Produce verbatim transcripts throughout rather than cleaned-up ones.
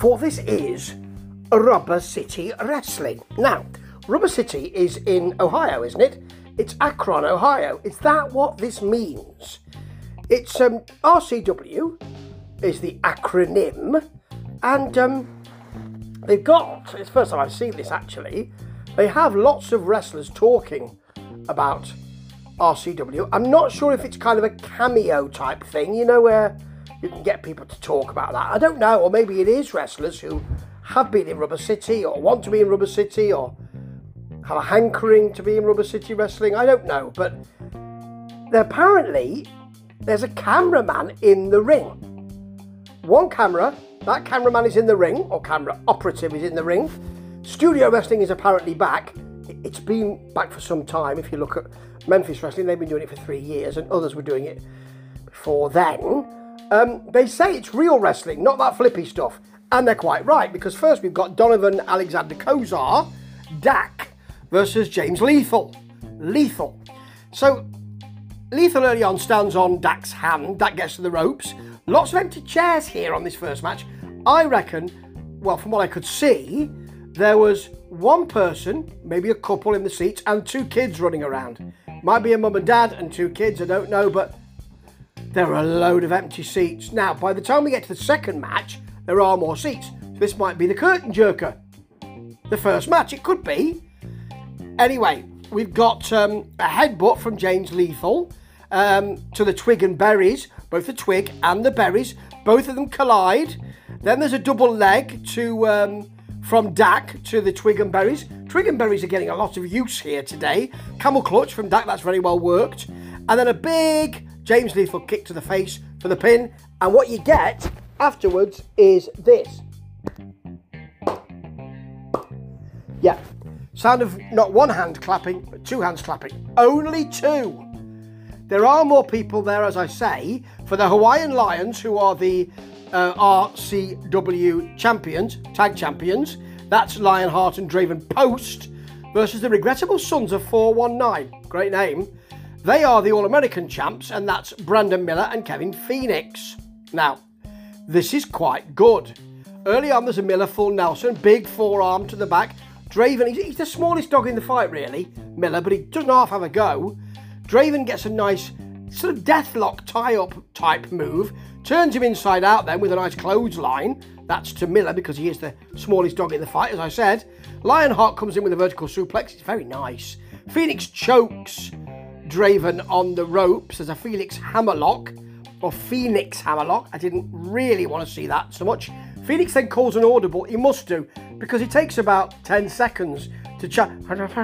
for this is Rubber City Wrestling. Now, Rubber City is in Ohio, isn't it? It's Akron, Ohio. Is that what this means? It's um, R C W is the acronym, and um, they've got, it's the first time I've seen this actually, they have lots of wrestlers talking about R C W. I'm not sure if it's kind of a cameo type thing, you know, where you can get people to talk about that. I don't know, or maybe it is wrestlers who have been in Rubber City or want to be in Rubber City or have a hankering to be in Rubber City Wrestling. I don't know, but apparently there's a cameraman in the ring. One camera, that cameraman is in the ring, or camera operative is in the ring. Studio Wrestling is apparently back. It's been back for some time. If you look at Memphis Wrestling, they've been doing it for three years and others were doing it before then. Um, they say it's real wrestling, not that flippy stuff. And they're quite right, because first we've got Donovan Alexander Kozar, Dak, versus James Lethal. Lethal. So, Lethal early on stands on Dak's hand. Dak gets to the ropes. Lots of empty chairs here on this first match. I reckon, well, from what I could see, there was one person, maybe a couple in the seats, and two kids running around. Might be a mum and dad and two kids, I don't know, but there are a load of empty seats. Now, by the time we get to the second match, there are more seats. So this might be the curtain jerker. The first match, it could be. Anyway, we've got um, a headbutt from James Lethal um, to the Twig and Berries. Both the Twig and the Berries. Both of them collide. Then there's a double leg to um, from Dak to the Twig and Berries. Twig and Berries are getting a lot of use here today. Camel clutch from Dak, that's very well worked. And then a big James Lethal kick to the face for the pin. And what you get afterwards is this. Yeah. Sound of not one hand clapping, but two hands clapping. Only two. There are more people there, as I say, for the Hawaiian Lions, who are the uh, R C W champions, tag champions. That's Lionheart and Draven Post versus the Regrettable Sons of four one nine. Great name. They are the All-American champs, and that's Brandon Miller and Kevin Phoenix. Now, this is quite good. Early on, there's a Miller full Nelson, big forearm to the back. Draven, he's, he's the smallest dog in the fight, really, Miller, but he doesn't half have a go. Draven gets a nice sort of deathlock tie-up type move, turns him inside out then with a nice clothesline. That's to Miller because he is the smallest dog in the fight, as I said. Lionheart comes in with a vertical suplex. It's very nice. Phoenix chokes Draven on the ropes. There's a Felix hammerlock, or Phoenix hammerlock. I didn't really want to see that so much. Phoenix then calls an audible. He must do, because it takes about ten seconds to chat.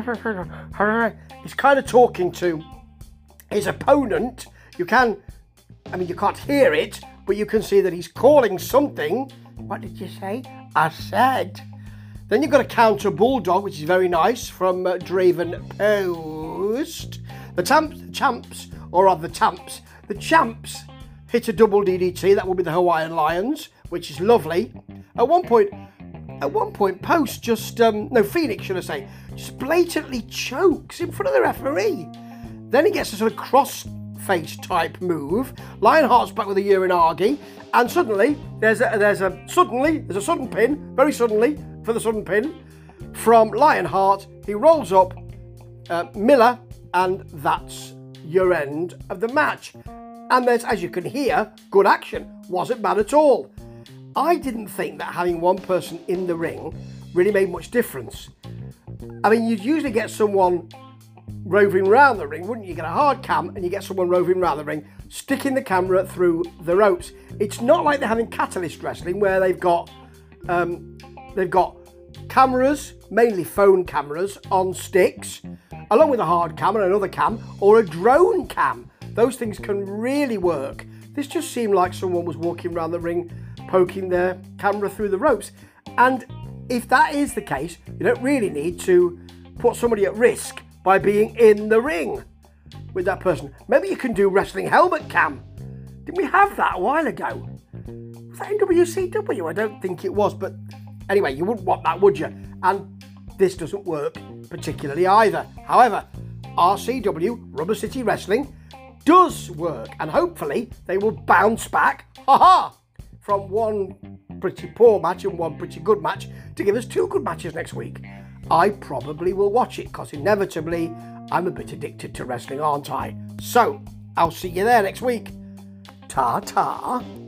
He's kind of talking to his opponent. You can, I mean, you can't hear it, but you can see that he's calling something. What did you say? I said. Then you've got a counter bulldog, which is very nice, from uh, Draven Post. The Tamps, the champs, or rather the Tamps, the champs hit a double D D T. That will be the Hawaiian Lions, which is lovely. At one point, at one point, Post just, um, no, Phoenix, should I say, just blatantly chokes in front of the referee. Then he gets a sort of cross-face type move. Lionheart's back with a Uranagi, and suddenly there's a there's a suddenly there's a sudden pin, very suddenly for the sudden pin from Lionheart. He rolls up uh, Miller, and that's your end of the match. And there's, as you can hear, good action. Wasn't bad at all. I didn't think that having one person in the ring really made much difference. I mean, you'd usually get someone roving around the ring, wouldn't you? You get a hard cam and you get someone roving around the ring, sticking the camera through the ropes. It's not like they're having Catalyst Wrestling, where they've got um, they've got cameras, mainly phone cameras, on sticks, along with a hard cam and another cam, or a drone cam. Those things can really work. This just seemed like someone was walking around the ring, poking their camera through the ropes. And if that is the case, you don't really need to put somebody at risk by being in the ring with that person. Maybe you can do wrestling helmet cam. Didn't we have that a while ago? Was that in W C W? I don't think it was, but anyway, you wouldn't want that, would you? And this doesn't work particularly either. However, R C W, Rubber City Wrestling, does work, and hopefully they will bounce back, haha, from one pretty poor match and one pretty good match to give us two good matches next week, I probably will watch it because inevitably I'm a bit addicted to wrestling, aren't I? So, I'll see you there next week. Ta-ta.